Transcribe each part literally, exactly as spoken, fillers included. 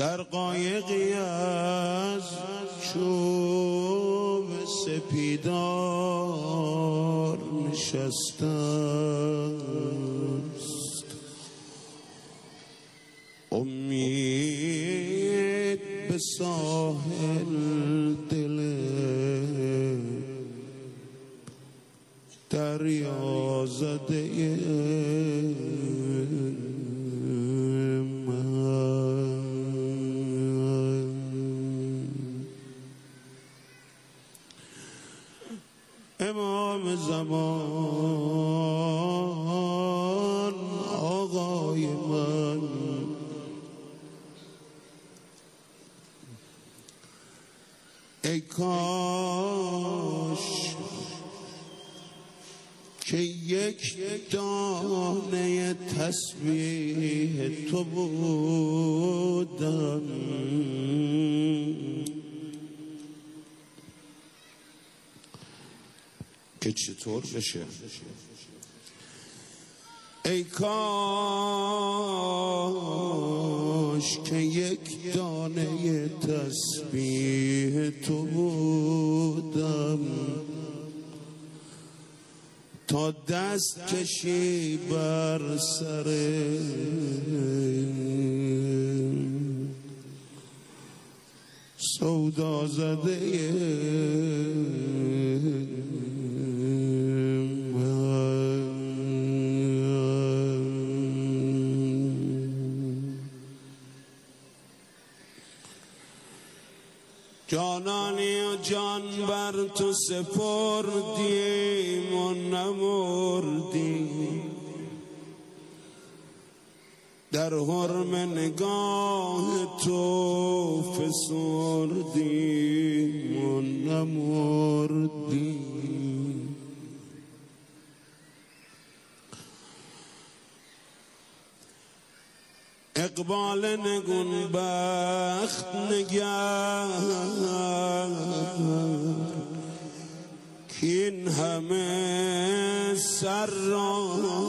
در قایقی از چوب سپیدار نشسته است، امید به ساحل دل دریا زده امام زمان آقای من، ای کاش که یک دانه تسبیح تو بودم، که چطور بشه؟ ای کاش که یک دانه تسبیح تو بودم، تا دست کشی بر سر سودا زده جانانی و جان بر تو سپردیم و نمردیم، در حرم نگاه تو فسردیم و نمردیم. اقبال نگون بخت نگر کین همه سر را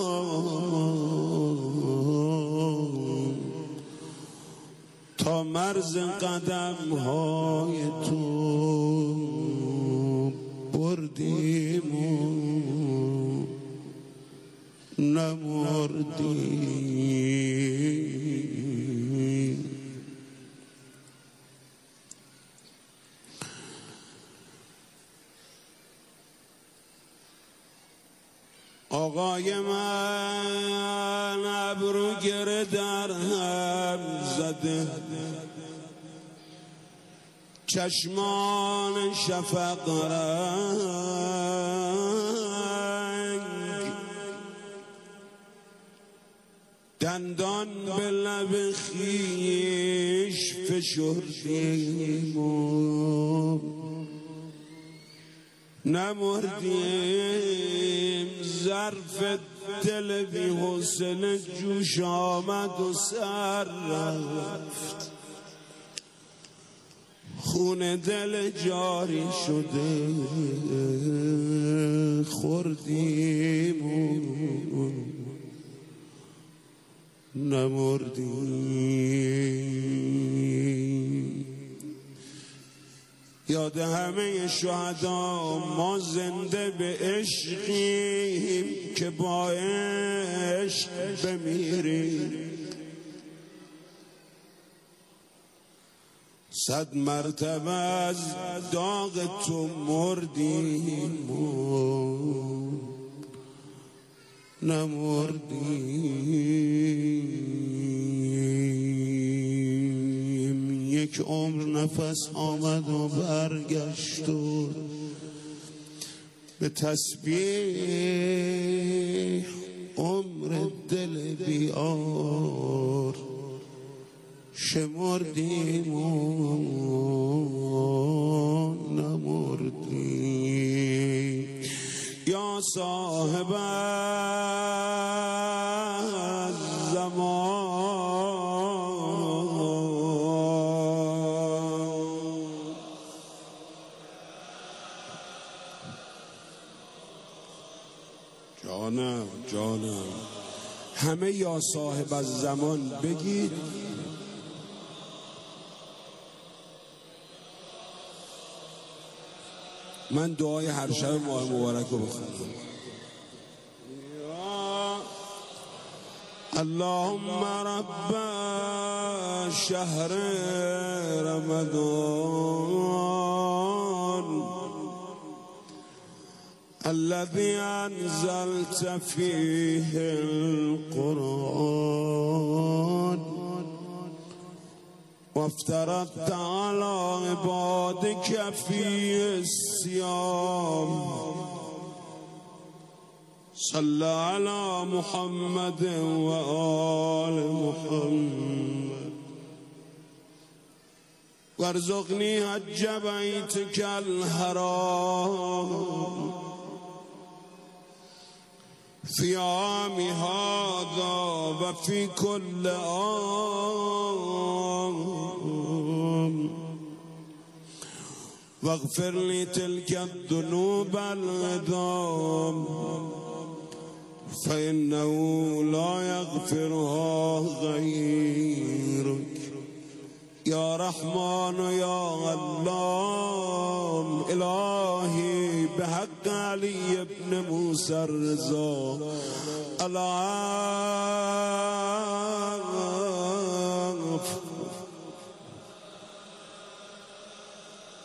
تا مرز قدم های تو بردیم و نمردیم. آقای من ابرو گره در هم زده، چشمان شفق رنگ، دندان به لب خویش فشردیم و نمردیم. ظرف دل بی حوصله جوش آمد و سر رفت، خون دل جاری شده خوردیم و نمردیم. یاد همه شهدا ما زنده به عشقیم که با عشق بمیریم. صد مرتبه از داغ تو مردیم و نمردیم. یک عمر نفس آمد و برگشت و به تسبیح عمر دل بیار شمردیم و نمردیم. یا صاحب الزمان، جانم جانم همه یا صاحب الزمان بگید. من دعای هر شب ماه مبارک رو بخونم. اللهم رب شهر رمضان الذي أنزلت فيه القرآن وافترضت على عبادك فيه الصيام صل على محمد وآل محمد وارزقني حج بيتك الحرام في عام هذا وفي كل عام واغفر لي تلك الذنوب العظام فإنه لا يغفرها غيرك يا رحمن يا الله. إلهي بحق علي بن موسى الرضا العالم